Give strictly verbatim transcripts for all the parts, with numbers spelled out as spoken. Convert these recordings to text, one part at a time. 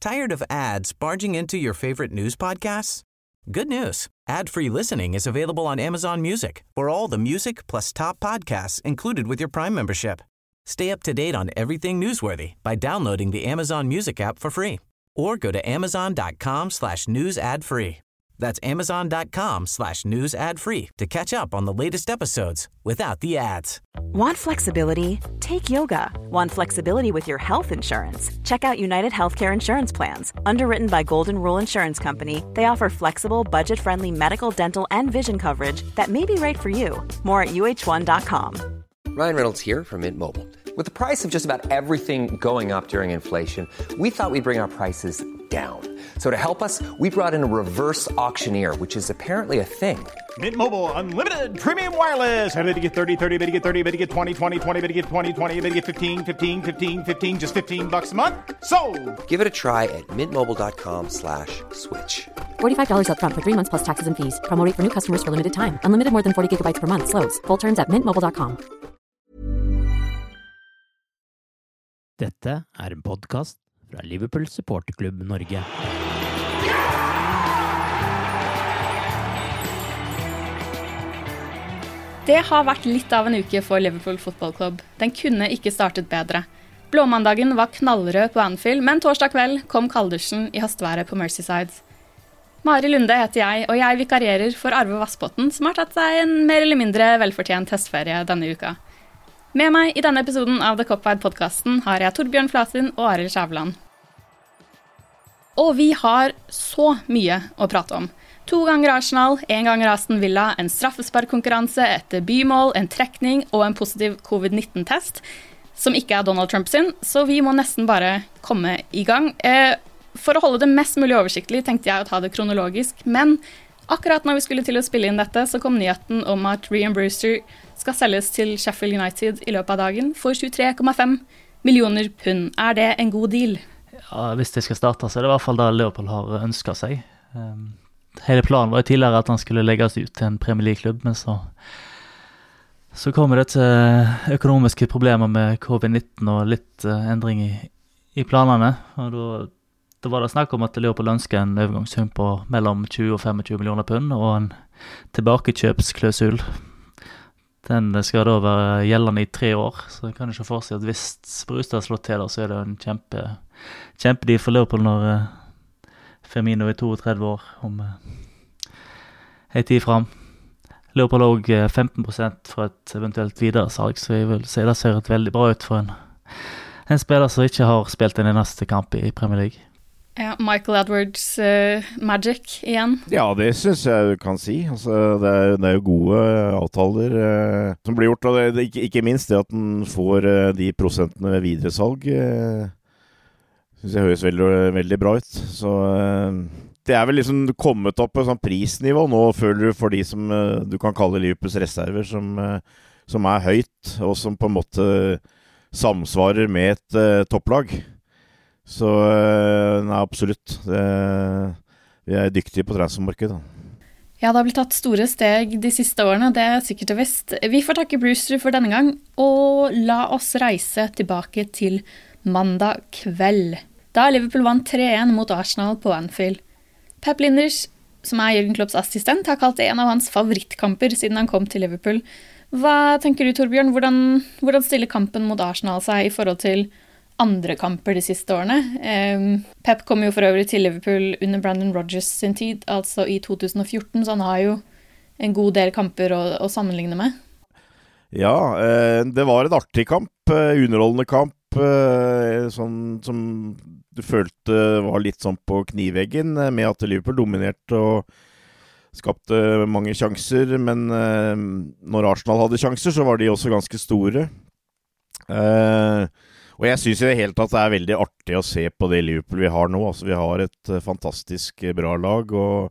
Tired of ads barging into your favorite news podcasts? Good news. Ad-free listening is available on Amazon Music for all the music plus top podcasts included with your Prime membership. Stay up to date on everything newsworthy by downloading the Amazon Music app for free or go to amazon.com slash news ad free. That's amazon.com slash news ad free to catch up on the latest episodes without the ads. Want flexibility? Take yoga. Want flexibility with your health insurance? Check out United Healthcare Insurance Plans. Underwritten by Golden Rule Insurance Company, they offer flexible, budget-friendly medical, dental, and vision coverage that may be right for you. More at U H one dot com. Ryan Reynolds here from Mint Mobile. With the price of just about everything going up during inflation, we thought we'd bring our prices down. So to help us, we brought in a reverse auctioneer, which is apparently a thing. Mint Mobile Unlimited Premium Wireless. How to get thirty, thirty, how to get thirty, how to get twenty, twenty, twenty, how to get twenty, twenty, how to get fifteen, fifteen, fifteen, fifteen, just fifteen bucks a month? Sold! Give it a try at mintmobile.com slash switch. forty-five dollars up front for three months plus taxes and fees. Promo rate for new customers for limited time. Unlimited more than forty gigabytes per month. Slows full terms at mint mobile dot com. Dette er en podcast fra Liverpool Supporterklubb Norge. Det har vært litt av en uke for Liverpool fotballklubb. Den kunne ikke startet bedre. Blåmandagen var knallrød på Anfield, men torsdag kveld kom kalddusjen i høstværet på Merseyside. Mari Lunde heter jeg, og jeg vikarierer for Arve Vassbotten, som har tatt seg en mer eller mindre velfortjent testferie denne uka. Med meg i denne episoden av The Copwide-podcasten har jeg Torbjørn Flasin og Arild Skjæveland. Og vi har så mye å prate om. To ganger Arsenal, en ganger Aston Villa, en straffesparkkonkurranse, et debutmål, en trekning og en positiv covid nitten-test, som ikke er Donald Trump sin, så vi må nesten bare komme i gang. Eh, for å holde det mest mulig oversiktlig tenkte jeg å ta det kronologisk, men akkurat når vi skulle til å spille inn dette, så kom nyheten om at Ryan Brewster skal selges til Sheffield United i løpet av dagen for tjuetre komma fem millioner pund. Er det en god deal? Ja, hvis det skal starte, så er det i hvert fall det Liverpool har ønsket seg. Um, hele planen var jo tidligere at han skulle legges ut til en Premier League-klubb, men så, så kommer det til økonomiske problemer med covid nitten og litt uh, endring i, i planene. Og da, da var det snakk om at Liverpool ønsker en overgangssum på mellom tjue og tjuefem millioner pund og en tilbakekjøpsklausul. Den skal da være gjeldende i tre år, så jeg kan ikke få seg at hvis Brustad slår til, så er det en kjempe, kjempedeal for Liverpool når uh, Firmino er trettito år om uh, en tid frem. Liverpool har også femten prosent for et eventuelt videresalg, så jeg vil si det ser et veldig bra ut for en, en spiller som ikke har spilt en eneste kamp i Premier League. Ja, Michael Edwards uh, magic igjen. Ja, det synes jeg du kan si. Altså, det, er, det er jo gode avtaler uh, som blir gjort, og det, det, ikke, ikke minst det at den får uh, de prosentene ved videresalg uh, synes jeg høres veldig, veldig bra ut. Så uh, det er vel liksom kommet opp på sånn prisnivå nå, føler du, for de som uh, du kan kalle Liverpools reserver, som, uh, som er høyt, og som på en måte samsvarer med et uh, topplag. Så nei, absolutt. Det, vi er dyktige på transfermarkedet. Ja, det har blitt tatt store steg de siste årene, det er sikkert og visst. Vi får takke Brewster for denne gang, og la oss reise tilbake til mandag kveld. Da Liverpool vant tre en mot Arsenal på Anfield. Pep Linders, som er Jürgen Klopps assistent, har kalt det en av hans favorittkamper siden han kom til Liverpool. Hva tenker du, Torbjørn? Hvordan, hvordan stiller kampen mot Arsenal seg i forhold til andre kamper de siste årene? Um, Pep kom jo for øvrig til Liverpool under Brandon Rodgers sin tid, altså i to tusen og fjorten, så han har jo en god del kamper å, å sammenligne med. Ja, eh, det var en artig kamp, eh, underholdende kamp, eh, sånn som du følte var litt sånn på kniveggen, eh, med at Liverpool dominerte og skapte mange sjanser, men eh, når Arsenal hadde sjanser, så var de også ganske store. Eh, Og jeg synes i det hele tatt det er veldig artig å se på det Liverpool vi har nå. Altså, vi har et uh, fantastisk bra lag, og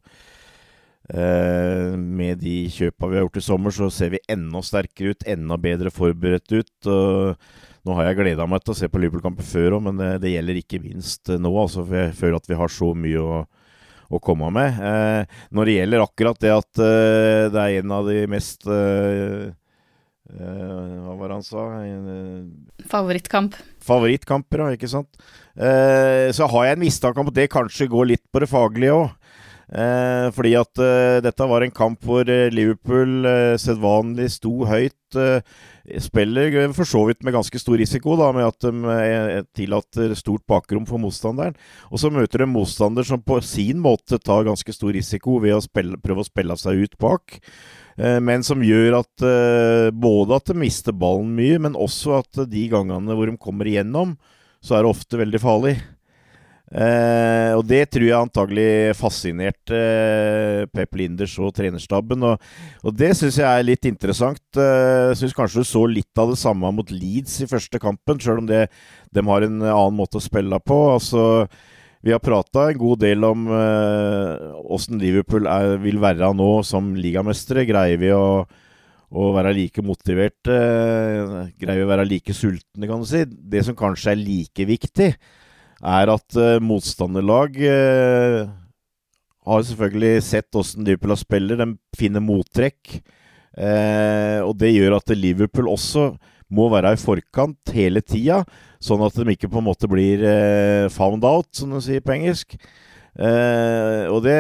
uh, med de kjøpene vi har gjort i sommer, så ser vi enda sterkere ut, enda bedre forberedt ut. Og nå har jeg gledet meg til å se på Liverpool-kampen før også, men det, det gjelder ikke minst nå, altså, for jeg føler at vi har så mye å, å komme med. Uh, når det gjelder akkurat det at uh, det er en av de mest... Uh, uh, hva var det han sa? Uh, Favorittkamp. Favorittkamper, ja, ikke sant? Uh, så har jeg en mistanke om at det kanskje går litt på det faglige også. Uh, fordi at uh, dette var en kamp hvor uh, Liverpool uh, sedvanlig sto høyt, uh, spiller for så vidt med ganske stor risiko da, med at de uh, tillater stort bakrom for motstanderen, og så møter de en motstander som på sin måte tar ganske stor risiko ved å spille, prøve å spille seg ut bak, uh, men som gjør at uh, både at de mister ballen mye, men også at uh, de gangene hvor de kommer igjennom, så er det ofte veldig farlig. Eh, og det tror jeg antagelig fascinerte eh, Pep Linders og trenerstaben, og, og det synes jeg er litt interessant. eh, Jeg synes kanskje du så litt av det samme mot Leeds i første kampen, selv om det, de har en annen måte å spille på. Altså, vi har pratet en god del om eh, hvordan Liverpool er, vil være nå som ligamestere. Greier vi å, å være like motivert, eh, greier vi å være like sultne, kan du si. Det som kanskje er like viktig er at uh, motstanderlag uh, har selvfølgelig sett hvordan Liverpool spiller, de finner mottrekk, uh, og det gjør at Liverpool også må være i forkant hele tida, sånn at de ikke på en måte blir uh, found out, som de sier på engelsk. Uh, og det,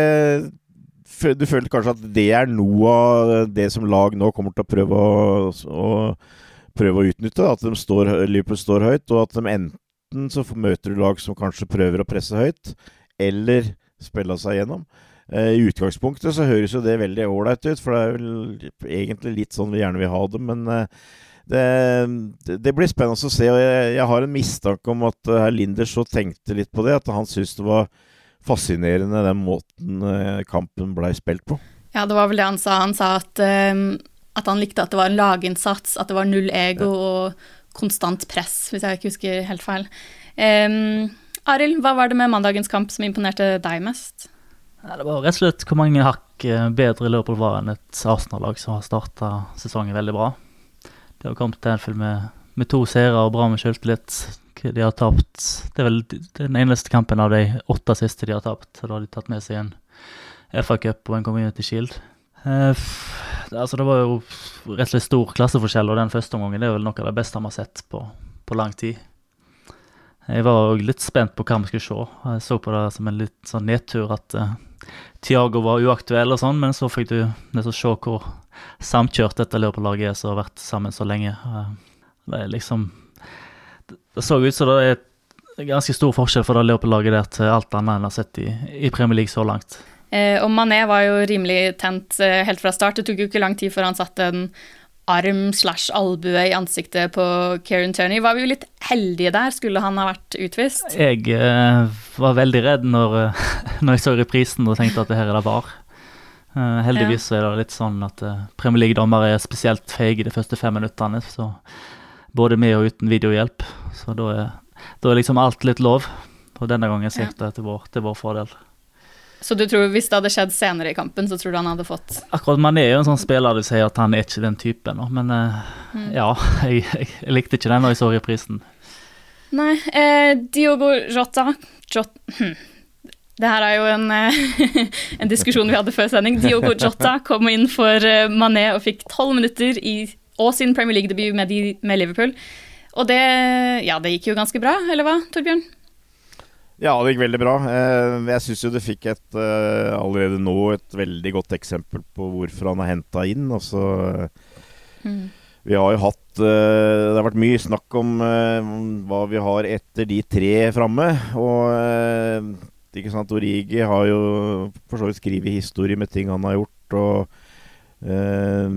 du føler kanskje at det er noe av det som lag nå kommer til å prøve å, å, prøve å utnytte, at de står, Liverpool står høyt, og at de enten så møter du lag som kanskje prøver å presse høyt, eller spille seg gjennom. Eh, I utgangspunktet så høres jo det veldig ordentlig ut, for det er vel egentlig litt sånn vi gjerne vil ha det, men eh, det, det blir spennende å se, og jeg, jeg har en mistanke om at herr Linders så tenkte litt på det, at han synes det var fascinerende den måten eh, kampen ble spilt på. Ja, det var vel det han sa. Han sa at, um, at han likte at det var en laginnsats, at det var null ego ja. og konstant press, hvis jeg ikke husker helt feil. Um, Arild, hva var det med mandagens kamp som imponerte deg mest? Ja, det var rett og slett hvor mange hakk bedre Liverpool var enn et Arsenal-lag som har startet sesongen veldig bra. De har kommet til en film med, med to seere og bra med selvtillit. De har tapt, det er vel den eneste kampen av de åtte siste de har tapt. Da har de tatt med seg en F A Cup og en Community Shield. Uh, altså det var jo rett og slett stor klasseforskjell, og den første omgangen det er vel noe av det beste vi har sett på, på lang tid. Jeg var litt spent på hva vi skulle se. Jeg så på det som en litt sånn nedtur at uh, Thiago var uaktuell og sånn, men så fikk du nesten se hvor samkjørt dette Liverpool-laget er som har vært sammen så lenge. Uh, det er liksom det, det så ut som det er ganske stor forskjell for det Liverpool-laget der til alt annet enn jeg har sett i, i Premier League så langt. Eh, og Mané var jo rimelig tent eh, helt fra start. Det tok jo ikke lang tid før han satte en arm slash albue i ansiktet på Kieran Tierney. Var vi jo litt heldige der? Skulle han ha vært utvist? Jeg eh, var veldig redd når, eh, når jeg så reprisen og tenkte at det her er det var. Eh, heldigvis ja. er det litt sånn at eh, Premier League-dommer er spesielt feige de første fem minuttene, så både med og uten videohjelp. Så da er, da er liksom alt litt lov. Og denne gangen siktet jeg ja. til, vår, til vår fordel. Så du tror hvis det hadde skjedd senere i kampen, så tror du han hadde fått... Akkurat man er jo en sånn spiller, du sier at han er ikke den typen, men uh, mm. ja, jeg, jeg, jeg likte ikke den når jeg så reprisen. Nei, eh, Diogo Jota, Jota hm. Det her er jo en, en diskusjon vi hadde før sending. Diogo Jota kom inn for Mané og fikk tolv minutter i, og sin Premier League-debut med, de, med Liverpool. Og det, ja, det gikk jo ganske bra, eller hva, Torbjørn? Ja, det gikk veldig bra. Jeg synes jo det fikk et, allerede nå et veldig godt eksempel på hvorfor han har hentet inn. Altså, mm. vi har jo hatt, det har vært mye snakk om hva vi har etter de tre fremme, og ikke sant, Origi har jo for så vidt skrivet historie med ting han har gjort, og eh,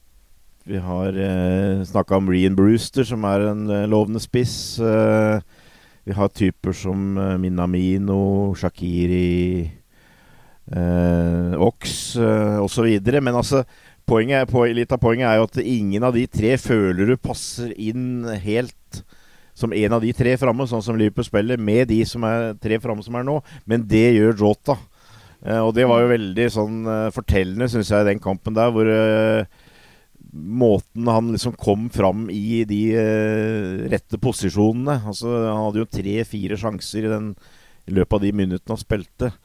vi har eh, snakket om Ryan Brewster, som er en eh, lovende spiss. Eh, vi har typer som eh, Minamino, Shaqiri, eh, Ox, eh, og så videre. Men altså, poenget, po- litt av poenget er jo at ingen av de tre føler du passer inn helt som en av de tre fremme, sånn som Liverpool spiller, med de som er tre fremme som er nå. Men det gjør Jota. Eh, og det var jo veldig sånn eh, fortellende, synes jeg, den kampen der, hvor eh, måten han liksom kom fram i de eh, rette posisjonene. Altså, han hadde jo tre-fire sjanser i, den, i løpet av de minuttene han spilte.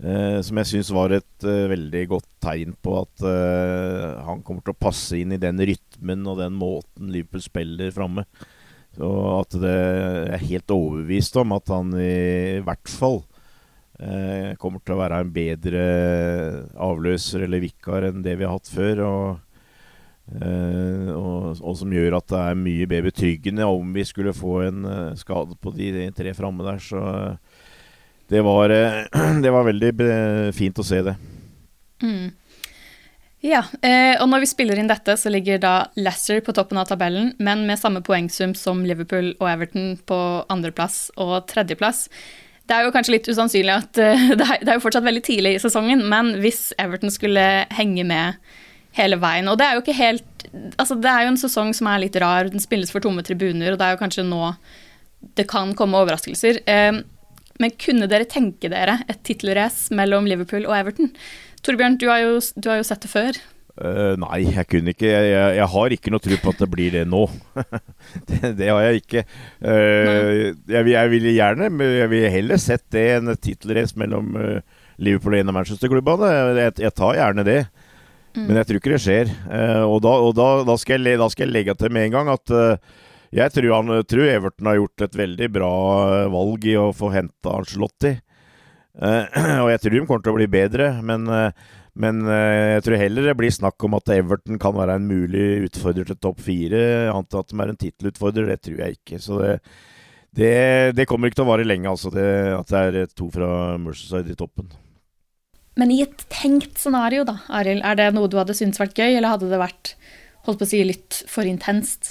eh, som jeg synes var et eh, veldig godt tegn på at eh, han kommer til å passe inn i den rytmen og den måten Liverpool spiller fremme. Så at det jeg er helt overbevist om at han i hvert fall eh, kommer til å være en bedre avløser eller vikar enn det vi har hatt før, og Uh, og, og som gjør at det er mye mer betryggende om vi skulle få en uh, skade på de, de tre fremme der, så uh, det, var, uh, det var veldig be- fint å se det. Mm. Ja, uh, og når vi spiller inn dette så ligger da Leicester på toppen av tabellen, men med samme poengsum som Liverpool og Everton på andreplass og tredjeplass. Det er jo kanskje litt usannsynlig at uh, det, er, det er jo fortsatt veldig tidlig i sesongen, men hvis Everton skulle henge med hele veien, og det er jo ikke helt, altså det er jo en sesong som er litt rar, den spilles for tomme tribuner, og det er jo kanskje nå det kan komme overraskelser. Eh, men kunne dere tenke dere et titelrace mellom Liverpool og Everton? Torbjørn, du har jo, du har jo sett det før. Uh, nei, jeg kunne ikke, jeg, jeg, jeg har ikke noe tro på at det blir det nå. det, det har jeg ikke. Uh, jeg, jeg ville gjerne, jeg ville heller sett det en titelrace mellom uh, Liverpool og en av Manchester-klubbene. Jeg, jeg tar gjerne det. Mm. Men jeg tror ikke det skjer, uh, og, da, og da, da, skal jeg, da skal jeg legge til med en gang at uh, jeg tror, han, tror Everton har gjort et veldig bra valg i å få hentet Ancelotti, uh, og jeg tror de kommer til å bli bedre, men, uh, men uh, jeg tror heller det blir snakk om at Everton kan være en mulig utfordrer til topp fire, annet at de er en titelutfordrer, det tror jeg ikke, så det, det, det kommer ikke til å vare lenge, altså, det, at det er to fra Merseyside i toppen. Men i et tenkt scenario da, Arild, er det noe du hadde syntes vært gøy, eller hadde det vært, holdt på å si, litt for intenst?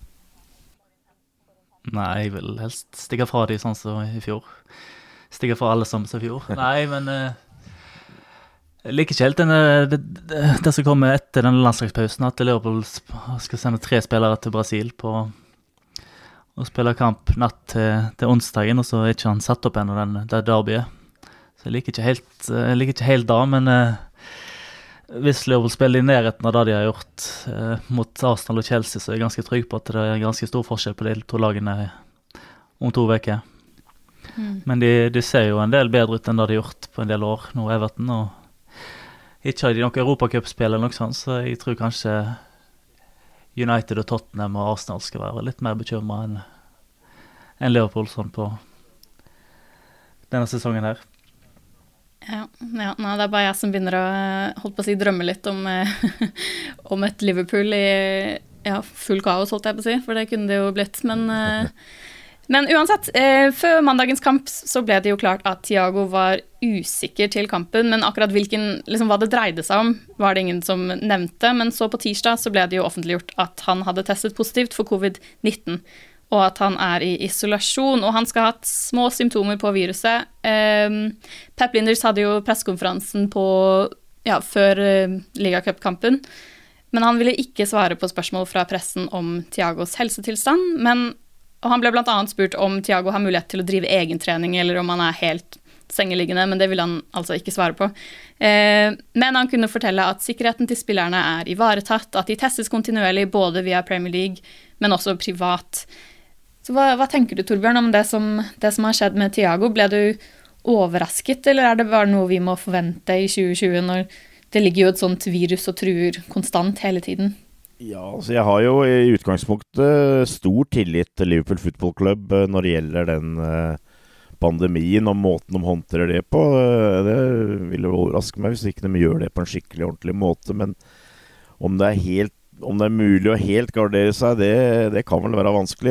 Nei, jeg vil helst stikke fra de sånn som i fjor. Stikke fra alle som i fjor. Nei, men uh, jeg liker ikke helt denne, det, det, det som kommer etter denne landslagspausen, at Liverpool skal sende tre spillere til Brasil på å spille kamp natt til, til onsdagen, og så er ikke han satt opp ennå, den, det derbyet. Jeg liker ikke helt, jeg liker ikke helt da, men eh, hvis Liverpool spiller i nærheten av det de har gjort eh, mot Arsenal og Chelsea, så er jeg ganske trygg på at det er ganske stor forskjell på de to lagene om to veker. Mm. Men de, de ser jo en del bedre ut enn det de har gjort på en del år nå, Everton, og ikke har de noen Europacup-spill eller noe sånt, så jeg tror kanskje United og Tottenham og Arsenal skal være litt mer bekymret enn, enn Liverpool sånn på denne sesongen her. Ja, ja, nei, det er bare jeg som begynner å, holdt på å si, drømme litt om, om et Liverpool i ja, full kaos, holdt jeg på å si, for det kunne det jo blitt. Men, men uansett, før mandagens kamp så ble det jo klart at Thiago var usikker til kampen, men akkurat hvilken, liksom hva det dreide seg om, var det ingen som nevnte. Men så på tirsdag så ble det jo offentliggjort at han hadde testet positivt for covid nitten. Og at han er i isolasjon, og han skal ha hatt små symptomer på viruset. Um, Pep Linders hadde jo pressekonferansen på, ja, før uh, Liga-cup-kampen, men han ville ikke svare på spørsmål fra pressen om Thiagos helsetilstand, men, og han ble blant annet spurt om Thiago har mulighet til å drive egentrening, eller om han er helt sengeliggende, men det ville han altså ikke svare på. Uh, men han kunne fortelle at sikkerheten til spillerne er ivaretatt, at de testes kontinuerlig både via Premier League, men også privat. Så hva, hva tenker du, Torbjørn, om det som, det som har skjedd med Thiago? Ble du overrasket, eller er det bare noe vi må forvente i tjue tjue, når det ligger jo et sånt virus og truer konstant hele tiden? Ja, altså jeg har jo i utgangspunktet stor tillit til Liverpool Football Club når det gjelder den pandemien og måten de håndterer det på. Det ville overraske meg hvis ikke de gjør det på en skikkelig ordentlig måte, men om det er helt Om det er mulig å helt gardere seg, det, det kan vel være vanskelig.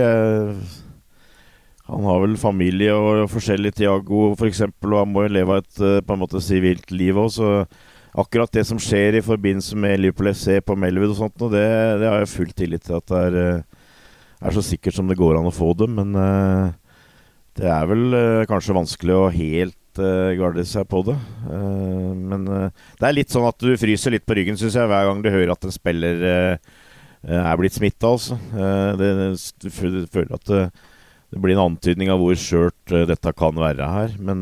Han har vel familie og forskjellig, Thiago for eksempel, og han må jo leve et på en måte sivilt liv også. Så akkurat det som skjer i forbindelse med Liverpool F C på Melwood og sånt, og det, det har jeg full tillit til at det er, er så sikkert som det går an å få det. Men det er vel kanskje vanskelig å helt gardere seg på det. Men det er litt sånn at du fryser litt på ryggen, synes jeg, hver gang du hører at en spiller er blitt smittet, altså. Det, du føler at det, det blir en antydning av hvor skjørt dette kan være her, men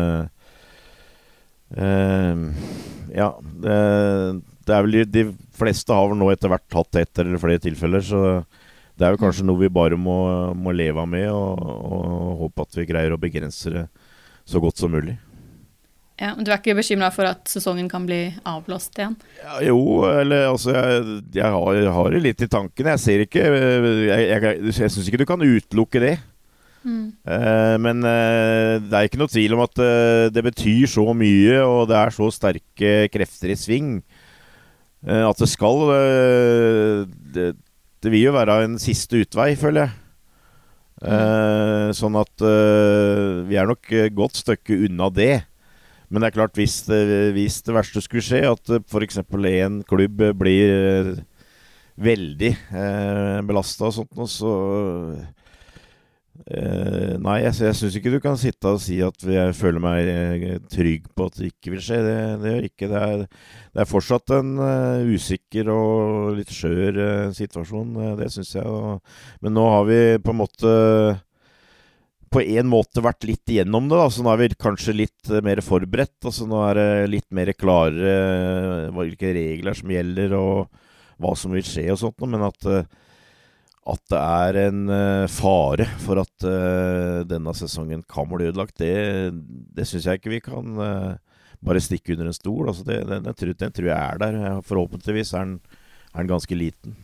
ja, det, det er vel de fleste har vel nå etter hvert hatt ett eller flere tilfeller, så det er jo kanskje noe vi bare må, må leve med og, og håpe at vi greier å begrense det så godt som mulig. Ja, men du er ikke bekymret for at sesongen kan bli avblåst igjen? Ja, jo, eller altså, jeg, jeg, har, jeg har det litt i tanken. Jeg ser ikke, jeg, jeg, jeg synes ikke du kan utelukke det. Mm. Uh, men uh, det er ikke noe tvil om at uh, det betyr så mye, og det er så sterke krefter i sving, uh, at det skal uh, det, det vil jo være en siste utvei, føler jeg. Uh, sånn at uh, vi er nok godt stykke unna det. Men det er klart, hvis det, hvis det verste skulle skje, at for eksempel en klubb blir veldig uh, belastet og sånt, så Uh, nei, jeg, jeg synes ikke du kan sitte og si at jeg føler meg uh, trygg på at det ikke vil skje. Det, det gjør ikke. Det er, det er fortsatt en uh, usikker og litt skjør uh, situasjon, uh, det synes jeg. Og, men nå har vi på en måte på en måte vært litt igjennom det, da. Så nå er vi kanskje litt uh, mer forberedt. Altså, nå er det litt mer klare uh, hvilke regler som gjelder og hva som vil skje og sånt, men at uh, At det er en uh, fare for at uh, denne sesongen kan bli ødelagt, det, det synes jeg ikke vi kan uh, bare stikke under en stol. Altså det, den, den, tror, den tror jeg er der. Forhåpentligvis er den, er den ganske liten.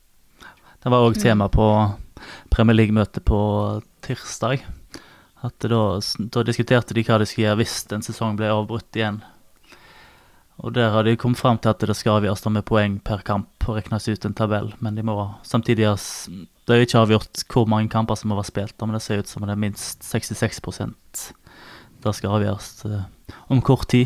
Det var også tema på Premier League-møtet på tirsdag. At da, da diskuterte de hva de skulle gjøre hvis en sesong ble avbrutt igjen. Og der har de kommet frem til at det skal avgjøres med poeng per kamp og reknes ut en tabell, men de må samtidig ha, det er ikke avgjort hvor mange kamper som må være spilt, men det ser ut som det er minst sekstiseks prosent det skal avgjøres uh, om kort tid.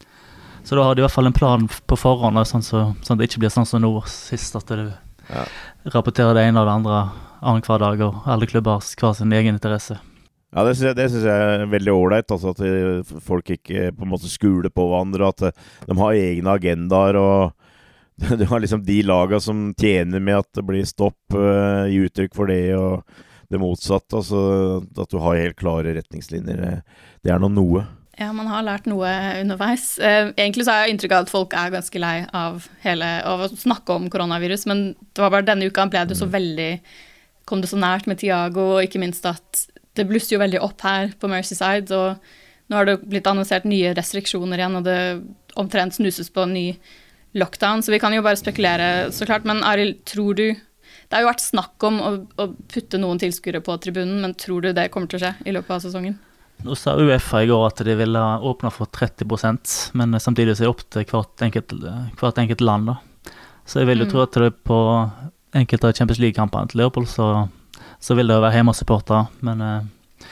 Så da har de i hvert fall en plan på forhånd, sånn, så, sånn at det ikke blir sånn som nå sist, at du ja. rapporterer det ene og det andre annen hver dag, og alle klubber har hver sin egen interesse. Ja, det synes, jeg, det synes jeg er veldig ordentlig, altså at de, folk ikke på en måte skuler på hverandre, at de har egne agendaer, og du har liksom de lagene som tjener med at det blir stopp, uh, i uttrykk for det, og det motsatte, altså at du har helt klare retningslinjer, det er noe noe. Ja, man har lært noe underveis. Uh, egentlig så har jeg inntrykk av at folk er ganske lei av hele, av å snakke om koronavirus, men det var bare denne uka ble det så veldig, kom det så nært med Thiago, og ikke minst at det blusser jo veldig opp her på Merseyside, og nå har det blitt annonsert nye restriksjoner igjen, og det omtrent snuses på en ny lockdown, så vi kan jo bare spekulere, så klart. Men Arild, tror du, det har jo vært snakk om å, å putte noen tilskuere på tribunen, men tror du det kommer til å skje i løpet av sesongen? Nå sa UEFA i går at de ville åpne for tretti prosent, men samtidig så er det opp til hvert enkelt, hvert enkelt land da. Så jeg vil jo mm. tro at det på enkelte av Champions League-kampene til Liverpool, så så vil det jo være hjemmesupportere, men uh,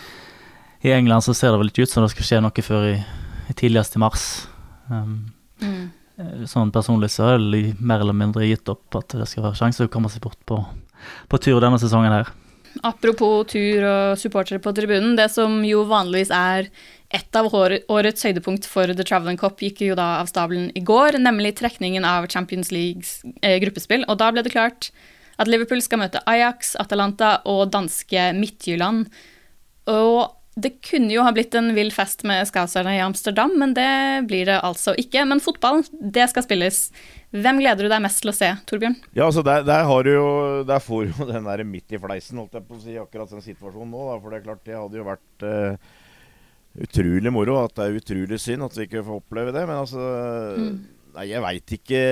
i England så ser det vel ikke ut som det skal skje noe før i, i tidligst i mars. Um, mm. Sånn personlig så er det mer eller mindre gitt opp at det skal være sjanse å komme seg bort på, på tur denne sesongen her. Apropos tur og supportere på tribunen, det som jo vanligvis er et av årets høydepunkt for The Travelling Cup gikk jo da av stabelen i går, nemlig trekningen av Champions Leagues eh, gruppespill, og da ble det klart at Liverpool skal møte Ajax, Atalanta og danske Midtjylland. Og det kunne jo ha blitt en vill fest med skauserne i Amsterdam, men det blir det altså ikke. Men fotball, det skal spilles. Hvem gleder du deg mest til å se, Torbjørn? Ja, altså der, der, har du jo, der får du jo den der midt i fleisen, holdt jeg på å si, akkurat den situasjonen nå. Da, for det er klart, det hadde jo vært uh, utrolig moro, at det er utrolig synd at vi ikke får oppleve det. Men altså, mm. nei, jeg vet ikke...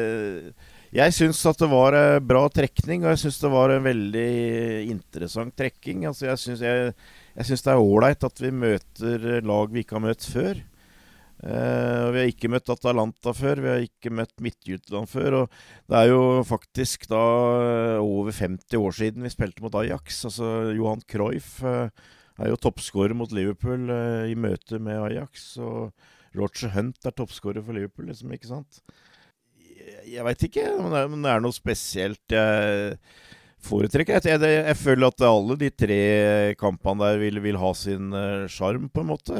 Jeg synes at det var en bra trekning, og jeg synes det var en veldig interessant trekking. Altså jeg synes, jeg, jeg synes det er ordentlig at vi møter lag vi ikke har møtt før. Uh, vi har ikke møtt Atalanta før, vi har ikke møtt Midtjylland før, og det er jo faktisk da over femti år siden vi spilte mot Ajax. Altså Johan Cruyff uh, er jo toppskårer mot Liverpool uh, i møte med Ajax, og Roger Hunt er toppskårer for Liverpool, liksom, ikke sant? Jeg vet ikke om det, er, om det er noe spesielt jeg foretrekker. Jeg, jeg, jeg føler at alle de tre kampene der vil, vil ha sin charm, uh, på en måte.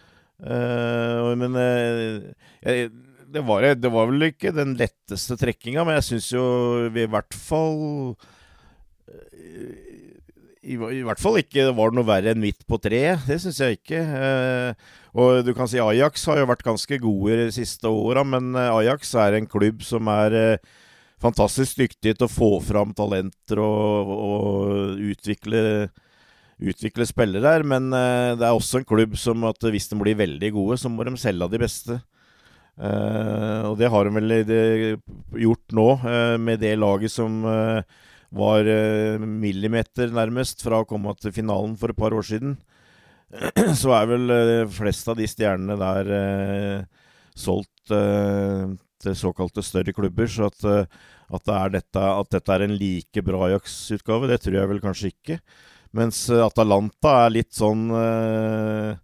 Uh, men uh, jeg, det, var, det var vel ikke den letteste trekkinga, men jeg synes jo vi i hvert fall i, i hvert fall ikke var det noe verre enn midt på tre. Det synes jeg ikke. Uh, og du kan si Ajax har jo vært ganske gode de siste årene, men Ajax er en klubb som er uh, fantastisk dyktig til å få fram talenter og, og utvikle utvikle spillere der, men uh, det er også en klubb som at hvis de blir veldig gode, så må de selge de beste. Uh, og det har de vel det, gjort nå, uh, med det laget som uh, var uh, millimeter nærmest fra å komme til finalen for et par år siden. Så er vel uh, flest av de stjernene der uh, solgt uh, til såkalte større klubber, så at, uh, at, det er dette, at dette er en like bra Ajax-utgave, det tror jeg vel kanskje ikke. Mens Atalanta er litt sånn eh,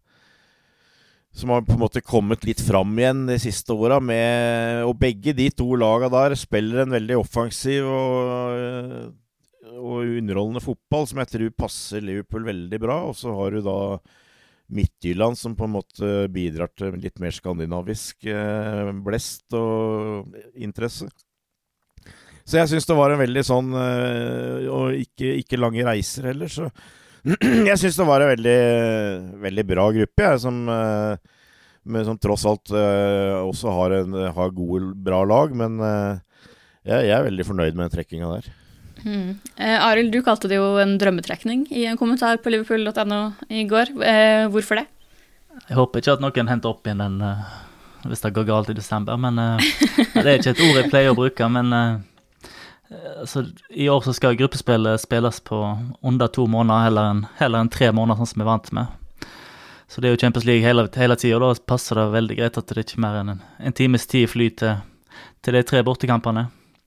som har på en måte kommet litt fram igjen de siste årene med, og begge de to lagene der spiller en veldig offensiv og, og underholdende fotball som jeg tror passer Liverpool veldig bra, og så har du da Midtjylland som på en måte bidrar til litt mer skandinavisk eh, blest og interesse. Så jeg synes det var en veldig sånn, og ikke, ikke lange reiser heller, så jeg synes det var en veldig, veldig bra gruppe, jeg, som, med, som tross alt også har, en, har gode, bra lag, men jeg, jeg er veldig fornøyd med den trekkingen der. Mm. Eh, Arild, du kalte det jo en drømmetrekning i en kommentar på liverpool punktum no i går. Eh, hvorfor det? Jeg håper ikke at noen henter opp igjen den, hvis det går galt i desember, men det er ikke et ord jeg pleier å bruke, men altså, i år så skal gruppespillet spilles på under to måneder heller enn, heller enn tre måneder, sånn som vi er vant med. Så det er jo Champions League hele, hele tiden, og da passer det veldig greit at det ikke er mer enn en, en times tid fly til, til de tre bortekampene.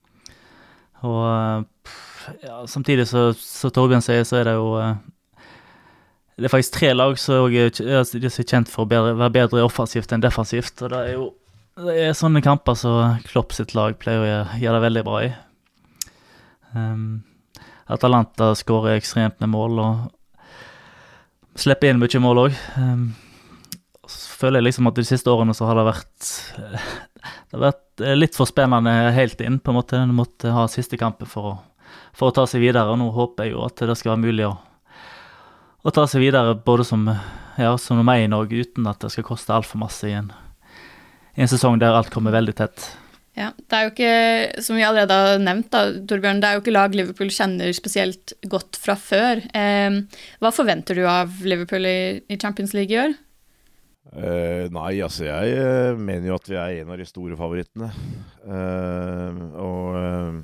Og ja, samtidig så, så Torbjørn sier, så er det jo det er faktisk tre lag som er, er, er kjent for å bedre, være bedre offensivt enn defensivt, og det er jo det er sånne kamper så Klopp sitt lag pleier å gjøre, gjøre det veldig bra i. Um, Atalanta skårer ekstremt med mål og slipper inn mye mål også. Um, så føler jeg liksom at de siste årene så har det vært det har vært litt for spennende helt inn på en måte. Du måtte ha siste kampen for å, for å ta seg videre, og nå håper jeg jo at det skal være mulig å, å ta seg videre både som, ja, som nummer én og uten at det skal koste alt for masse i en, i en sesong der alt kommer veldig tett. Ja, det er jo ikke, som vi allerede har nevnt da, Torbjørn, det er jo ikke lag Liverpool kjenner spesielt godt fra før. Eh, hva forventer du av Liverpool i, i Champions League i år? Uh, nei, altså jeg uh, mener jo at vi er en av de store favorittene. Uh, og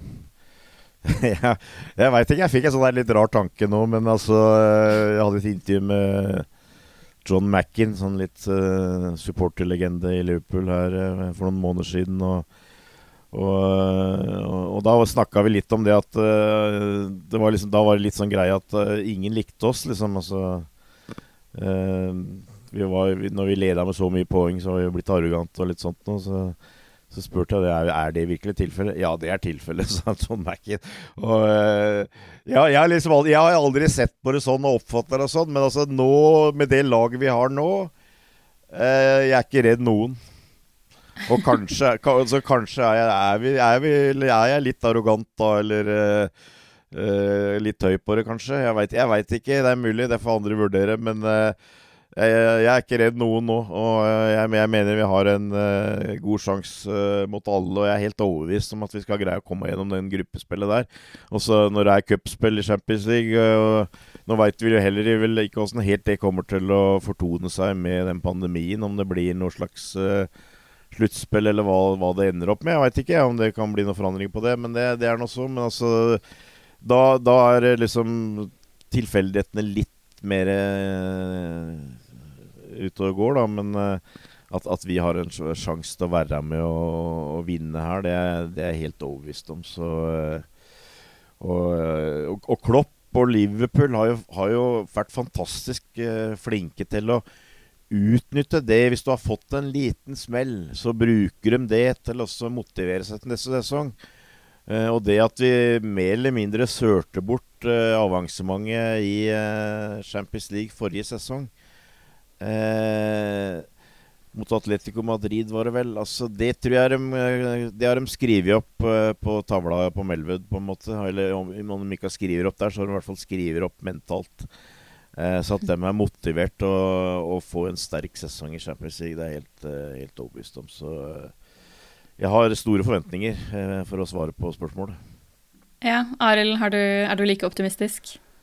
uh, jeg, jeg vet ikke, jeg fikk en sånn der litt rar tanke nå, men altså, jeg hadde et intervju med John Mackin, sånn litt uh, supporterlegende i Liverpool her uh, for noen måneder siden, og Og, og, og da snakket vi litt om det at uh, det var liksom, da var det litt sånn greie at uh, ingen likte oss liksom, altså uh, vi var, vi, når vi ledet med så mye poeng så var vi blitt arrogant og litt sånt nå, så, så spurte jeg det, er, er det virkelig tilfelle? Ja, det er tilfelle, sa John Mackin. Og uh, ja, jeg, har liksom aldri, jeg har aldri sett på det sånn og oppfattet det sånn, men altså nå, med det laget vi har nå, uh, jeg er ikke redd noen. Og kanskje, så kanskje er jeg, er, vi, er, vi, er jeg litt arrogant da, eller uh, uh, litt høy på det kanskje, jeg vet, jeg vet ikke, det er mulig, det får andre vurdere, men uh, jeg, jeg er ikke redd noen nå, og uh, jeg, jeg mener vi har en uh, god sjanse uh, mot alle, og jeg er helt overbevist om at vi skal greie å komme gjennom den gruppespillet der. Og så når det er cupspill i Champions League, uh, nå vet vi jo heller vel ikke hvordan helt det kommer til å fortone seg med den pandemien, om det blir noe slags uh, sluttspill eller hva, hva det ender opp med. Jeg vet ikke om det kan bli noen forandring på det, men det, det er noe så. Men altså, da, da er liksom tilfeldighetene litt mer uh, ute og går da, men uh, at, at vi har en sjanse til å være med og, og vinne her, det er, det er helt overbevist om. Så, uh, og, og, og Klopp og Liverpool har jo, har jo vært fantastisk uh, flinke til å utnytte det. Hvis du har fått en liten smell, så bruker de det til å motivere seg til neste sesong. Eh, og det at vi mer eller mindre sørte bort eh, avansementet i eh, Champions League forrige sesong eh, mot Atletico Madrid var det vel, altså det tror jeg de, det har de skrivet opp eh, på tavla på Melwood på en måte, eller om, om de ikke skriver opp der, så har de i hvert fall skriver opp mentalt. Så at de er motivert å, å få en sterk sesong i Champions League, det er helt, helt overbevist om. Så jeg har store forventninger for å svare på spørsmålet. Ja, Arild, er du, er du like optimistisk?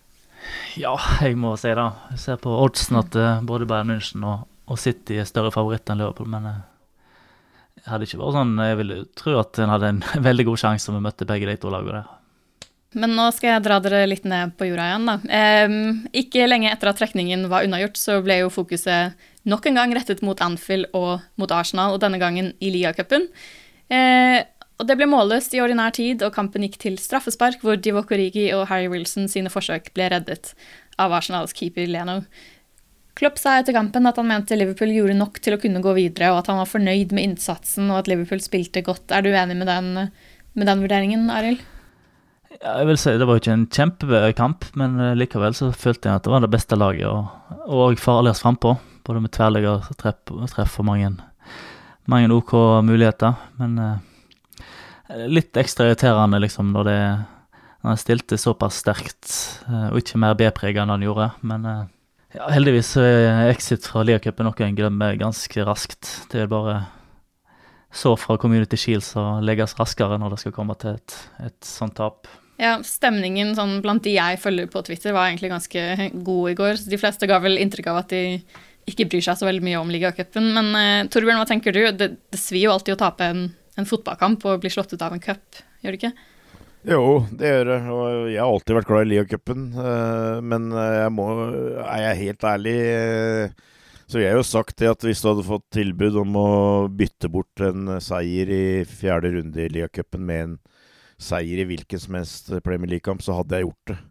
Ja, jeg må si det. Jeg ser på oddsen at uh, både Bayern München og, og City er større favoritt enn Liverpool, men uh, jeg hadde ikke vært sånn, jeg ville tro at den hadde en veldig god sjanse om vi møtte begge de to lagene der. Men nå skal jeg dra dere litt ned på jorda igjen da. Eh, ikke lenge etter at trekningen var unnagjort, så ble jo fokuset nok en gang rettet mot Anfield og mot Arsenal, og denne gangen i Ligacupen. Eh, og det ble målløst i ordinær tid, og kampen gikk til straffespark, hvor Divock Origi og Harry Wilson sine forsøk ble reddet av Arsenals keeper Leno. Klopp sa etter kampen at han mente Liverpool gjorde nok til å kunne gå videre, og at han var fornøyd med innsatsen, og at Liverpool spilte godt. Er du enig med den, med den vurderingen, Arild? Ja, jeg vil si det var ikke en kjempekamp, men likevel så følte jeg at det var det beste laget, og, og farligst frempå, både med tverrligger treff, treff og mange, mange OK muligheter, men eh, litt ekstra irriterende liksom, når det når jeg stilte såpass sterkt, eh, og ikke mer B-preget enn han gjorde, men eh, ja, heldigvis er exit fra Ligacupen noe jeg glemmer ganske raskt. Det er bare så fra Community Shields og legges raskere når det skal komme til et, et sånt tap. Ja, stemningen sånn, blant de jeg følger på Twitter var egentlig ganske god i går. De fleste ga vel inntrykk av at de ikke bryr seg så veldig mye om Ligacupen. Men uh, Torbjørn, hva tenker du? Det, det svir jo alltid å tape en, en fotballkamp og bli slått ut av en cup, gjør det ikke? Jo, det gjør det. Og jeg har alltid vært glad i Ligacupen. Uh, men jeg må, er jeg helt ærlig, uh, så jeg har jo sagt det at hvis du hadde fått tilbud om å bytte bort en seier i fjerde runde i Ligacupen med en seier i hvilken som helst Premier League-kamp, så hadde jeg gjort det.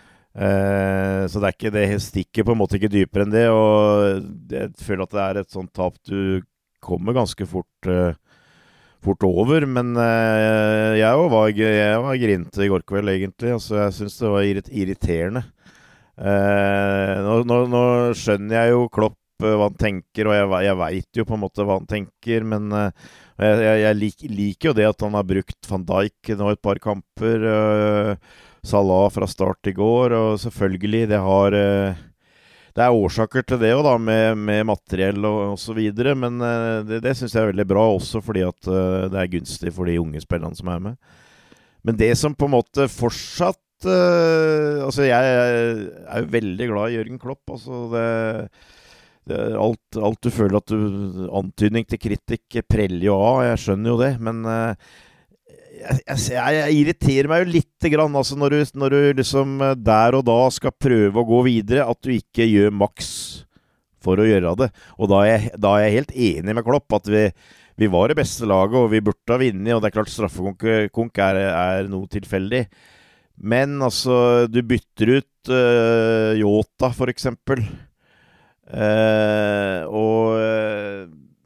Eh, så det er ikke det, stikker på en måte ikke dypere enn det, og jeg føler at det er et sånt tap du kommer ganske fort, uh, fort over, men uh, jeg var, jeg var grinte i går kveld egentlig, altså jeg synes det var irriterende. Eh, nå, nå, nå skjønner jeg jo Klopp uh, hva han tenker, og jeg, jeg vet jo på en måte hva han tenker, men uh, Jeg, jeg, jeg lik, liker jo det at han har brukt Van Dijk nå et par kamper, uh, Salah fra start i går, og selvfølgelig det har uh, det er årsaker til det jo da, med, med materiell og, og så videre, men uh, det, det synes jeg er veldig bra også fordi at uh, det er gunstig for de unge spillerne som er med. Men det som på en måte fortsatt uh, altså jeg er jo veldig glad i Jørgen Klopp, altså det Det er alt, alt du føler at du antydning til kritikk preller jo av, jeg skjønner jo det, men uh, jeg, jeg, jeg irriterer meg jo litt grann, altså når du, når du liksom der og da skal prøve å gå videre, at du ikke gjør maks for å gjøre det, og da er jeg, da er jeg helt enig med Klopp at vi, vi var det beste laget, og vi burde ha vunnet, og det er klart straffekonk er, er noe tilfeldig, men altså du bytter ut uh, Jota for eksempel. Uh, og uh...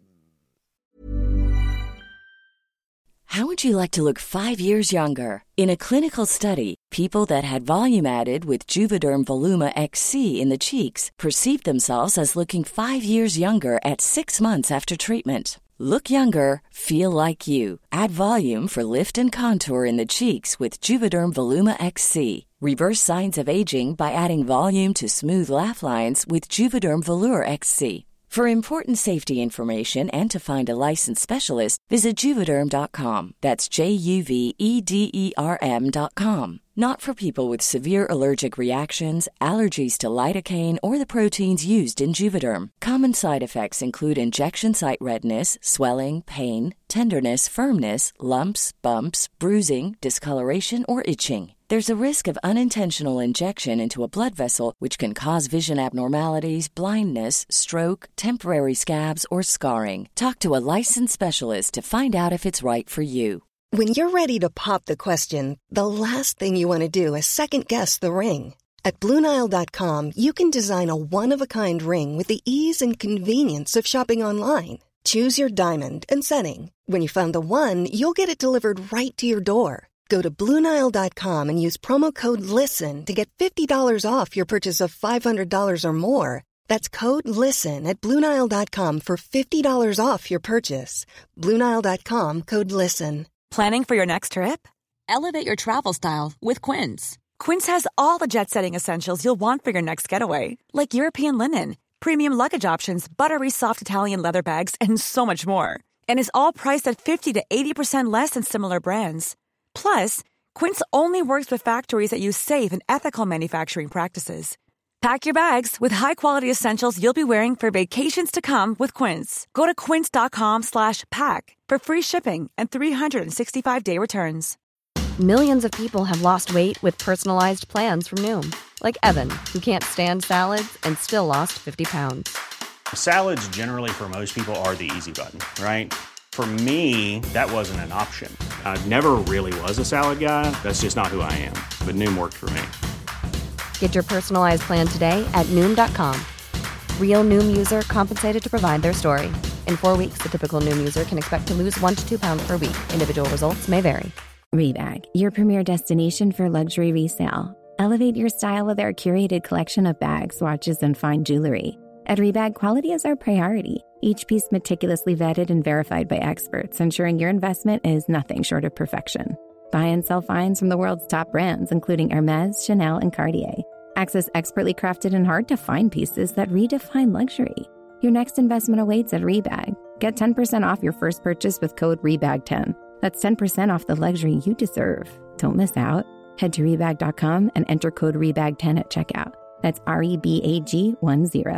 How would you like to look five years younger? In a clinical study, people that had volume added with Juvederm Voluma X C in the cheeks perceived themselves as looking five years younger at six months after treatment. Look younger, feel like you. Add volume for lift and contour in the cheeks with Juvederm Voluma X C. Reverse signs of aging by adding volume to smooth laugh lines with Juvederm Volure X C. For important safety information and to find a licensed specialist, visit Juvederm dot com. That's J U V E D E R M dot com. Not for people with severe allergic reactions, allergies to lidocaine, or the proteins used in Juvederm. Common side effects include injection site redness, swelling, pain, tenderness, firmness, lumps, bumps, bruising, discoloration, or itching. There's a risk of unintentional injection into a blood vessel, which can cause vision abnormalities, blindness, stroke, temporary scabs, or scarring. Talk to a licensed specialist to find out if it's right for you. When you're ready to pop the question, the last thing you want to do is second-guess the ring. At Blue Nile dot com, you can design a one-of-a-kind ring with the ease and convenience of shopping online. Choose your diamond and setting. When you find the one, you'll get it delivered right to your door. Go to Blue Nile dot com and use promo code LISTEN to get fifty dollars off your purchase of five hundred dollars or more. That's code LISTEN at Blue Nile dot com for fifty dollars off your purchase. Blue Nile dot com, code LISTEN. Planning for your next trip? Elevate your travel style with Quince. Quince has all the jet-setting essentials you'll want for your next getaway, like European linen, premium luggage options, buttery soft Italian leather bags, and so much more. And is all priced at fifty to eighty percent less than similar brands. Plus, Quince only works with factories that use safe and ethical manufacturing practices. Pack your bags with high-quality essentials you'll be wearing for vacations to come with Quince. Go to quince.com slash pack for free shipping and three sixty-five day returns. Millions of people have lost weight with personalized plans from Noom. Like Evan, who can't stand salads and still lost fifty pounds. Salads generally for most people are the easy button, right? For me, that wasn't an option. I never really was a salad guy. That's just not who I am. But Noom worked for me. Get your personalized plan today at Noom dot com. Real Noom user compensated to provide their story. In four weeks, the typical Noom user can expect to lose one to two pounds per week. Individual results may vary. Rebag, your premier destination for luxury resale. Elevate your style with our curated collection of bags, watches, and fine jewelry. At Rebag, quality is our priority. Each piece meticulously vetted and verified by experts, ensuring your investment is nothing short of perfection. Buy and sell finds from the world's top brands, including Hermes, Chanel, and Cartier. Access expertly crafted and hard-to-find pieces that redefine luxury. Your next investment awaits at Rebag. Get ten percent off your first purchase with code rebag ten. That's ten percent off the luxury you deserve. Don't miss out. Head to rebag dot com and enter code rebag ten at checkout. That's R E B A G one zero.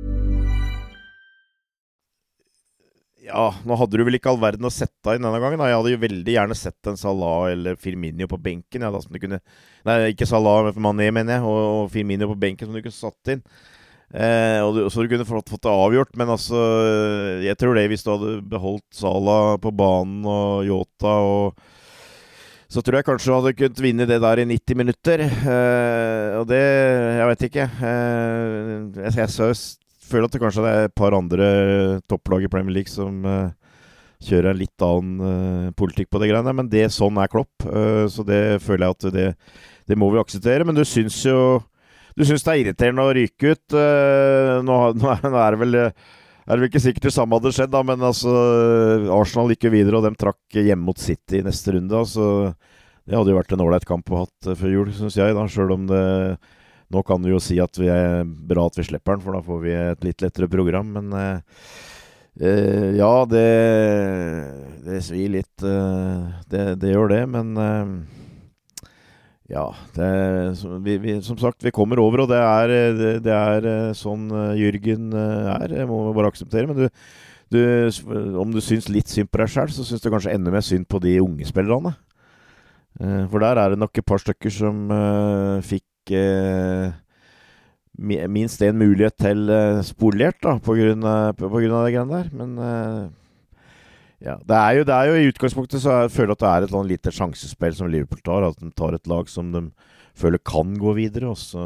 Ja, nå hadde du vel ikke all verden å sette inn denne gangen. Da. Jeg hadde jo veldig gjerne sett en Salah eller Firmino på benken. Ja, da, som du kunne, nei, ikke Salah, men Mané, mener jeg, og, og Firmino på benken som du kunne satt inn. Eh, og du, så du kunne fått, fått det avgjort, men altså, jeg tror det hvis du hadde beholdt Salah på banen og Jota, og så tror jeg kanskje du hadde kunnet vinne det der i nitti minutter. Eh, og det, jeg vet ikke. Eh, jeg, jeg synes føler at det kanskje er et par andre topplag i Premier League som uh, kjører en litt annen uh, politikk på det greiene, men det sånn er Klopp, uh, så det føler jeg at det, det må vi akseptere, men du syns jo du syns det er irriterende å ryke ut, uh, nå, nå er det vel er det vel ikke sikkert det samme hadde skjedd da, men altså Arsenal gikk jo videre, og de trakk hjemme mot City i neste runde, så det hadde jo vært en ålreit kamp å hatt før jul, synes jeg da, selv om det nå kan vi jo si at vi er bra at vi slipper den, for da får vi et litt lettere program, men eh, eh, ja, det, det svir litt, eh, det, det gjør det, men eh, ja, det, vi, vi, som sagt, vi kommer over, og det er, det, det er sånn Jürgen er, det må vi bare akseptere, men du, du, om du syns litt synd på deg selv, så syns du kanskje enda mer synd på de unge spillerne. Eh, for der er det nok et par stykker som eh, fikk Eh, minst en mulighet til eh, spolert da, på grunn av, på, på grunn av det greiene der, men eh, ja, det er, jo, det er jo i utgangspunktet så jeg føler at det er et sånn lite sjansespill som Liverpool tar, at de tar et lag som de føler kan gå videre, og så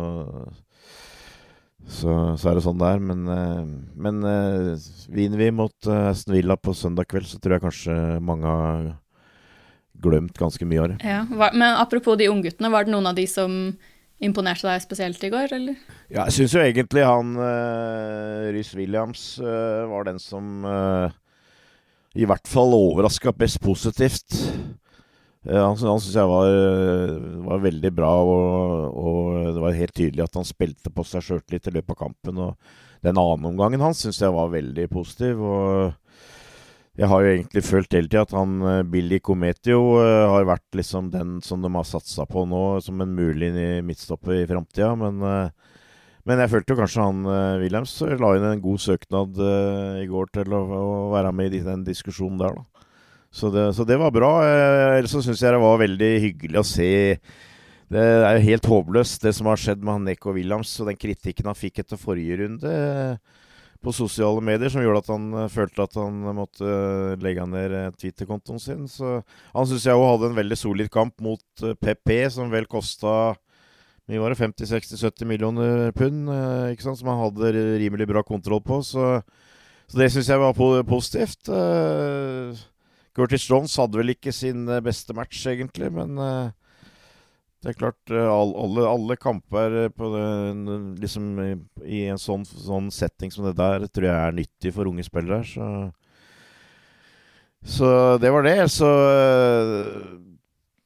så, så er det sånn der, men, eh, men eh, vinner vi mot eh, Aston Villa på søndag kveld, så tror jeg kanskje mange har glemt ganske mye av det. Ja, var, men apropos de ungguttene, var det noen av de som imponerte deg spesielt i går, eller? Ja, jeg synes jo egentlig han uh, Rhys Williams uh, var den som uh, i hvert fall overrasket best positivt. Uh, han, han synes jeg var, var veldig bra, og, og det var helt tydelig at han spilte på seg selv litt i løpet av kampen, og den annen omgangen han synes jeg var veldig positiv, og jeg har jo egentlig følt hele tiden at han, Billy Kometio, uh, har vært liksom den som de har satset på nå, som en mulig midtstopper i fremtiden, men, uh, men jeg følte jo kanskje han, uh, Williams, la inn en god søknad uh, i går til å, å være med i den diskusjonen der da. Så det, så det var bra, uh, ellers så synes jeg det var veldig hyggelig å se. Det er jo helt håpløst det som har skjedd med han Neco Williams, og den kritikken han fikk etter forrige runde, uh, på sosiale medier, som gjorde at han uh, følte at han uh, måtte uh, legge ned uh, Twitter-kontoen sin. Så han synes jeg også hadde en veldig solid kamp mot uh, P P, som vel kostet mye var det, femti, seksti, sytti millioner pund, uh, ikke sant, som han hadde rimelig bra kontroll på. Så, så det synes jeg var po positivt. Uh, Curtis Jones hadde vel ikke sin uh, beste match, egentlig, men uh, det er klart, alle, alle kamper på det, liksom, i en sånn, sånn setting som det der, tror jeg er nyttig for unge spillere. Så, så det var det. Så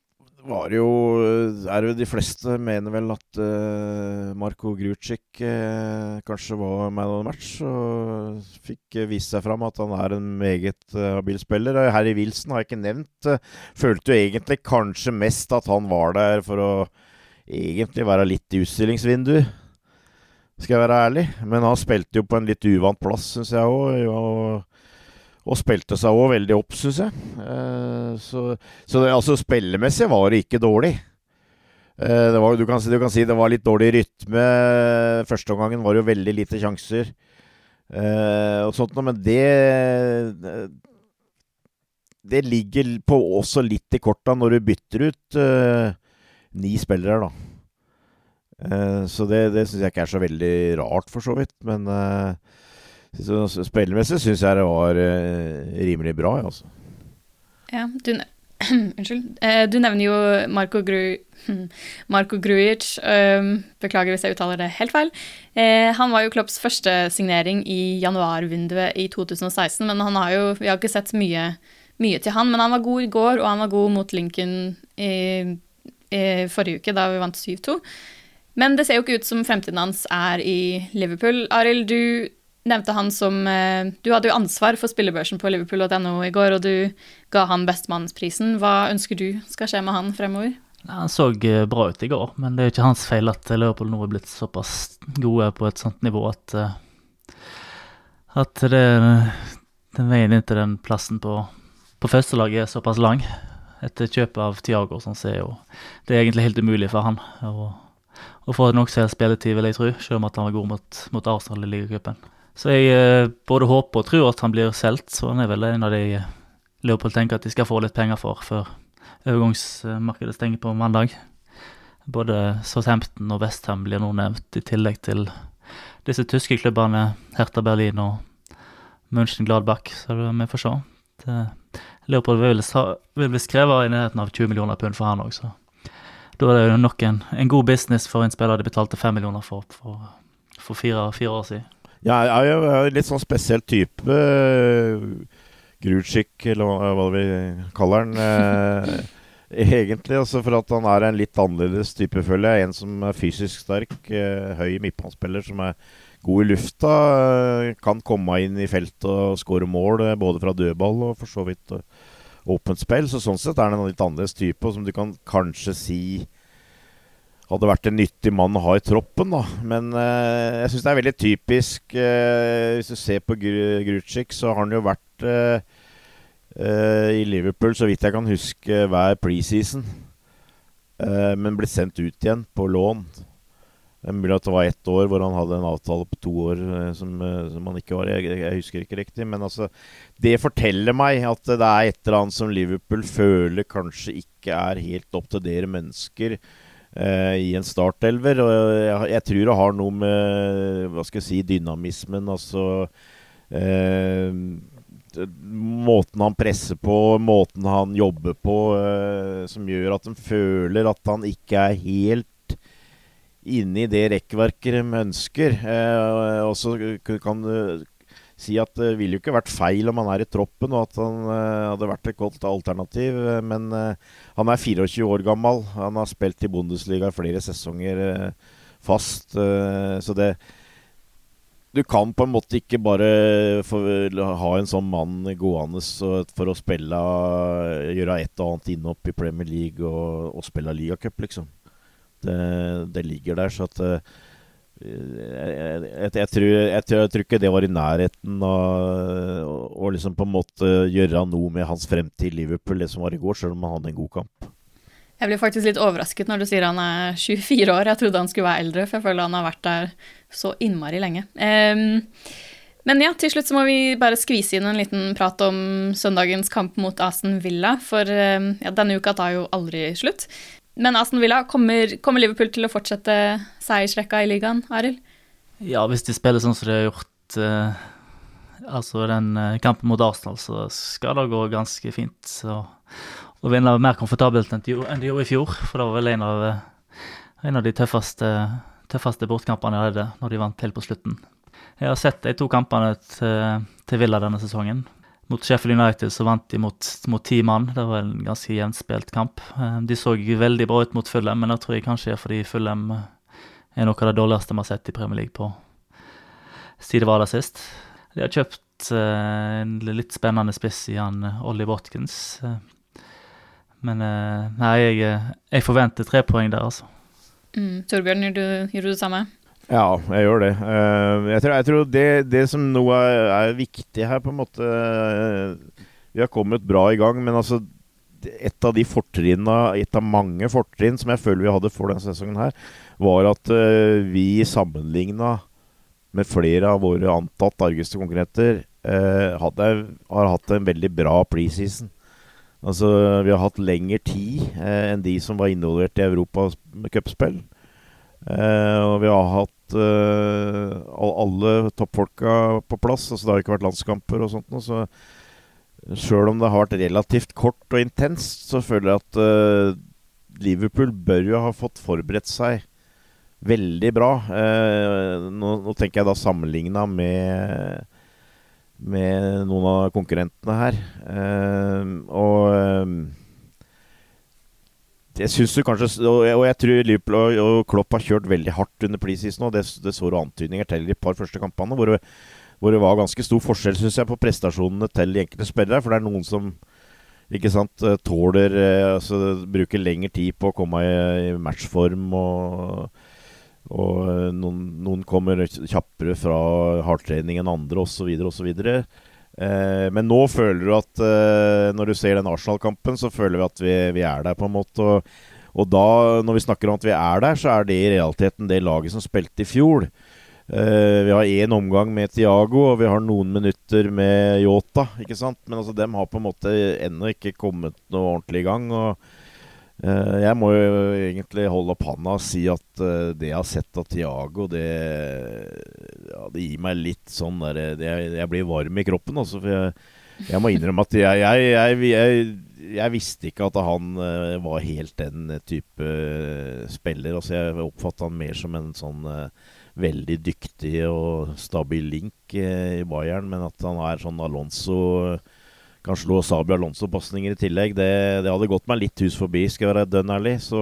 var jo, er jo de fleste mener vel at uh, Marko Grujic uh, kanskje var man of the match, og fikk uh, vist seg fram at han er en meget uh, habil spiller. Harry Wilson har jeg ikke nevnt. Uh, følte jo egentlig kanskje mest at han var der for å egentlig være litt i utstillingsvindu, skal jeg være ærlig. Men han spilte jo på en litt uvant plass, synes jeg også, og Og spilte seg også veldig opp, synes jeg. Uh, så så det, altså, spillemessig var det ikke dårlig. Uh, det var, du, kan si, du kan si det var litt dårlig rytme. Første omgangen var jo veldig lite sjanser. Uh, og sånt, men det det ligger på også litt i korta når du bytter ut uh, ni spillere, da. Uh, så det, det synes jeg ikke er så veldig rart for så vidt, men... Uh, Så spillemessig synes jeg det var uh, rimelig bra, altså. Ja, du, unnskyld. Uh, du nevner jo Marko Gru, Marko Grujic. Um, beklager hvis jeg uttaler det helt feil. Uh, han var jo Klopps første signering i januarvinduet i to tusen og seksten, men han har jo, vi har ikke sett mye, mye til han, men han var god i går, og han var god mot Lincoln i, i forrige uke, da vi vant syv to. Men det ser jo ikke ut som fremtiden hans er i Liverpool. Arild, du nevnte han som, du hadde jo ansvar for spillebørsen på Liverpool punkt no i går, og du ga han bestmannsprisen. Hva ønsker du skal skje med han fremover? Han så bra ut i går, men det er jo ikke hans feil at Liverpool nå er blitt såpass gode på et sånt nivå at, at det, den veien inn til den plassen på, på første laget er såpass lang. Etter kjøpet av Thiago, sånn ser jo, det er egentlig helt umulig for han å, å få nok selv spilletid, vil jeg tro, selv om at han var god mot, mot Arsenal i ligacupen. Så jeg eh, både håper og tror at han blir selt, så han er vel en av de Liverpool tenker at de skal få litt penger for før overgangsmarkedet stenger på mandag. Både Southampton og West Ham blir nå nevnt i tillegg til disse tyske klubbene Hertha Berlin og Mönchengladbach, så det vi får se. Det, Liverpool vil, vil bli skrevet i nærheten av tjue millioner pund for han også. Da er det jo nok en, en god business for en spiller de betalte fem millioner for for, for fire, fire år siden. Ja, jeg er jo litt sånn spesiell type uh, Grujic, eller hva vi kaller den uh, egentlig, altså for at han er en litt annerledes type, føler jeg. En som er fysisk sterk, uh, høy midtbanespiller, som er god i lufta, uh, kan komme inn i feltet og score mål, uh, både fra dødball og for så vidt uh, åpent spill, så sånn sett er det en litt annerledes type, som du kan kanskje si hadde vært en nyttig mann å ha i troppen, da. Men eh, jeg synes det er veldig typisk, eh, hvis du ser på Grujic, så har han jo vært eh, eh, i Liverpool, så vidt jeg kan huske, hver preseason. Eh, men ble sendt ut igjen på lån. Det er mulig at det var ett år hvor han hadde en avtale på to år eh, som, eh, som han ikke var, jeg, jeg husker ikke riktig. Men altså, det forteller meg at det er et eller annet som Liverpool føler kanskje ikke er helt opp til dere mennesker, Uh, i en startelver, og jeg, jeg tror det har noe med, hva skal jeg si, dynamismen, altså uh, måten han presser på, måten han jobber på, uh, som gjør at de føler at han ikke er helt inne i det rekkverket de ønsker. Uh, og så kan du si at det ville jo ikke vært feil om han er i troppen, og at han uh, hadde vært et godt alternativ, uh, men uh, han er fireogtjue år gammel, han har spilt i Bundesliga flere sesonger uh, fast, uh, så det du kan på en måte ikke bare for, ha en sånn mann gående for å spille, uh, gjøre et og annet innopp i Premier League og, og spille Liga Cup, liksom. Det, det ligger der, så at uh, Jeg, jeg, jeg, tror, jeg, tror, jeg tror ikke det var i nærheten av å liksom på en måte gjøre noe med hans fremtid i Liverpool, det som var i går, selv om han hadde en god kamp. Jeg blir faktisk litt overrasket når du sier han er tjuefire år. Jeg trodde han skulle være eldre, for jeg føler han har vært der så innmari lenge. Um, men ja, til slutt så må vi bare skvise inn en liten prat om søndagens kamp mot Aston Villa, for um, ja, denne uka tar jo aldri slutt. Men Aston Villa, kommer, kommer Liverpool til å fortsette seiersrekka i ligaen, Arild? Ja, hvis de spiller sånn som de har gjort, eh, altså den eh, kampen mot Arsenal, så skal det gå ganske fint. Så, og vinne mer komfortabelt enn de, enn de gjorde i fjor, for det var vel en av, en av de tøffeste, tøffeste bortkampene jeg hadde når de vant til på slutten. Jeg har sett de to kampene til, til Villa denne sesongen. Mot Sheffield United så vant de mot, mot ti mann. Det var en ganske jevnspilt kamp. De så veldig bra ut mot Fulham, men det tror jeg kanskje er fordi Fulham er noe av det dårligste vi har sett i Premier League på siden det var der sist. De har kjøpt uh, en litt spennende spiss i han Ollie Watkins. Uh, men uh, nei, jeg, jeg forventer tre poeng der, altså. Mm. Torbjørn, gjør du, gjør du det samme? Ja, jeg gjør det. Uh, jeg tror, jeg tror det, det som nå er, er viktig her, på en måte uh, vi har kommet bra i gang, men altså et av de fortrinnene, et av mange fortrinn som jeg føler vi hadde for denne sesongen her, var at uh, vi sammenlignet med flere av våre antatt argeste konkurrenter uh, hadde, har hatt en veldig bra preseason. Altså, vi har hatt lengre tid uh, enn de som var involvert i Europa med cupspill. Uh, og vi har hatt uh, alle toppfolka på plass. Altså, det har ikke vært landskamper og sånt nå, så selv om det har vært relativt kort og intenst, så føler jeg at uh, Liverpool bør jo ha fått forberedt seg veldig bra. Uh, nå, nå tenker jeg da sammenlignet med, med noen av konkurrentene her. Uh, og uh, jeg synes du kanskje, og jeg, og jeg tror Liverpool og, og Klopp har kjørt veldig hardt under preseason, og det, det så du antydninger til i de par første kampene, hvor det hvor det var ganske stor forskjell, synes jeg, på prestasjonene til de enkelte spillere, for det er noen som, ikke sant, tåler, altså bruker lengre tid på å komme i, i matchform, og, og noen, noen kommer kjappere fra hardtrening enn andre, og så videre, og så videre. Eh, men nå føler du at, eh, når du ser den Arsenal-kampen, så føler vi at vi, vi er der på en måte, og, og da, når vi snakker om at vi er der, så er det i realiteten det laget som spilte i fjor. Uh, vi har en omgang med Thiago, og vi har noen minutter med Jota, ikke sant? Men altså, dem har på en måte ennå ikke kommet noe ordentlig i gang, og uh, jeg må jo egentlig holde opp handa og si at uh, det jeg har sett av Thiago, det, ja, det gir meg litt sånn der, det, jeg blir varm i kroppen, altså, for jeg, jeg må innrømme at jeg, jeg, jeg, jeg, jeg visste ikke at han uh, var helt den type uh, spiller, altså jeg oppfattet han mer som en sånn uh, veldig dyktig og stabil link eh, i Bayern, men at han er sånn Alonso, kan slå Sabi Alonso-passninger i tillegg, det, det hadde gått meg litt hus forbi, skal jeg være dønn ærlig, så,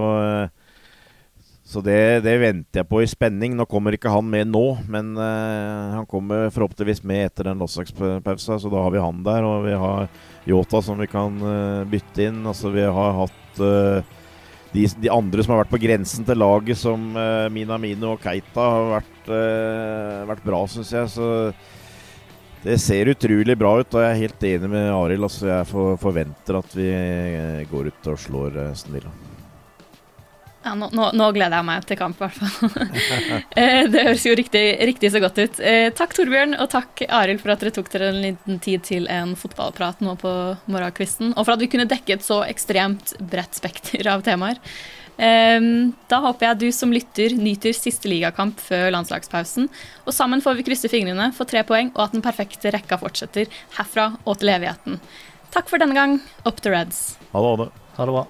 så det, det venter jeg på i spenning. Nå kommer ikke han med nå, men eh, han kommer forhåpentligvis med etter den landslagspausa, så da har vi han der, og vi har Jota som vi kan uh, bytte inn, altså vi har hatt uh, De, de andre som har vært på grensen til laget, som uh, Minamino og Keita, har vært, uh, vært bra, synes jeg. Så det ser utrolig bra ut, og jeg er helt enig med Arild. Altså, jeg for, forventer at vi uh, går ut og slår uh, Aston Villa. Ja, nå, nå, nå gleder jeg meg til kamp, i hvert fall. Det høres jo riktig, riktig så godt ut. Eh, takk Torbjørn, og takk Arild for at dere tok dere en liten tid til en fotballprat nå på morgenkvisten, og for at vi kunne dekke et så ekstremt bredt spekter av temaer. Eh, da håper jeg du som lytter nyter siste ligakamp før landslagspausen, og sammen får vi krysse fingrene for tre poeng, og at den perfekte rekka fortsetter herfra og til evigheten. Takk for denne gang. Up the Reds. Ha det, ha det. Ha det bra.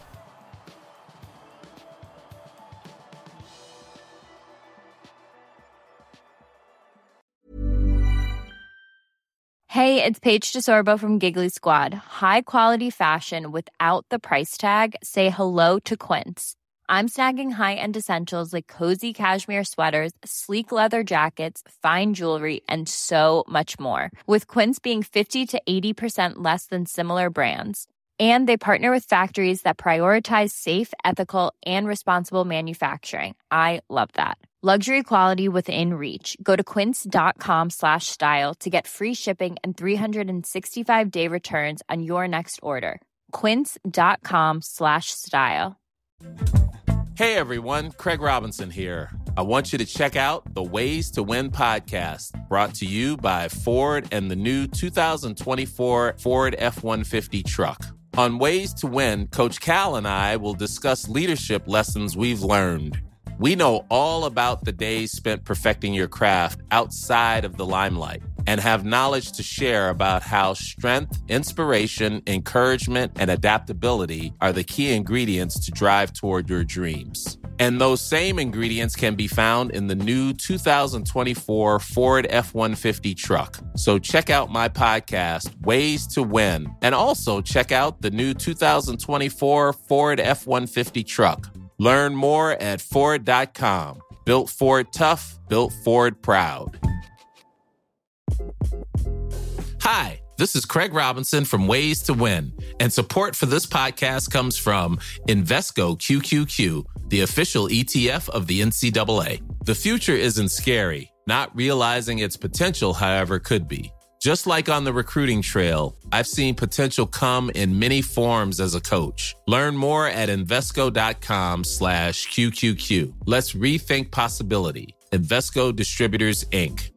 Hey, it's Paige DeSorbo from Giggly Squad. High quality fashion without the price tag. Say hello to Quince. I'm snagging high-end essentials like cozy cashmere sweaters, sleek leather jackets, fine jewelry, and so much more. With Quince being fifty to eighty percent less than similar brands. And they partner with factories that prioritize safe, ethical, and responsible manufacturing. I love that. Luxury quality within reach. Go to quince.com slash style to get free shipping and three sixty-five day returns on your next order. Quince.com slash style. Hey everyone, Craig Robinson here. I want you to check out the Ways to Win podcast, brought to you by Ford and the new two thousand twenty-four Ford F one fifty truck. On Ways to Win, Coach Cal and I will discuss leadership lessons we've learned. We know all about the days spent perfecting your craft outside of the limelight. and have knowledge to share about how strength, inspiration, encouragement, and adaptability are the key ingredients to drive toward your dreams. And those same ingredients can be found in the new two thousand twenty-four Ford F one fifty truck. So check out my podcast, Ways to Win, and also check out the new two thousand twenty-four Ford F one fifty truck. Learn more at Ford dot com. Built Ford tough, built Ford proud. Hi, this is Craig Robinson from Ways to Win, and support for this podcast comes from Invesco Q Q Q, the official E T F of the N C double A. The future isn't scary. Not realizing its potential, however, could be. Just like on the recruiting trail, I've seen potential come in many forms as a coach. Learn more at Invesco.com slash QQQ. Let's rethink possibility. Invesco Distributors, Incorporated.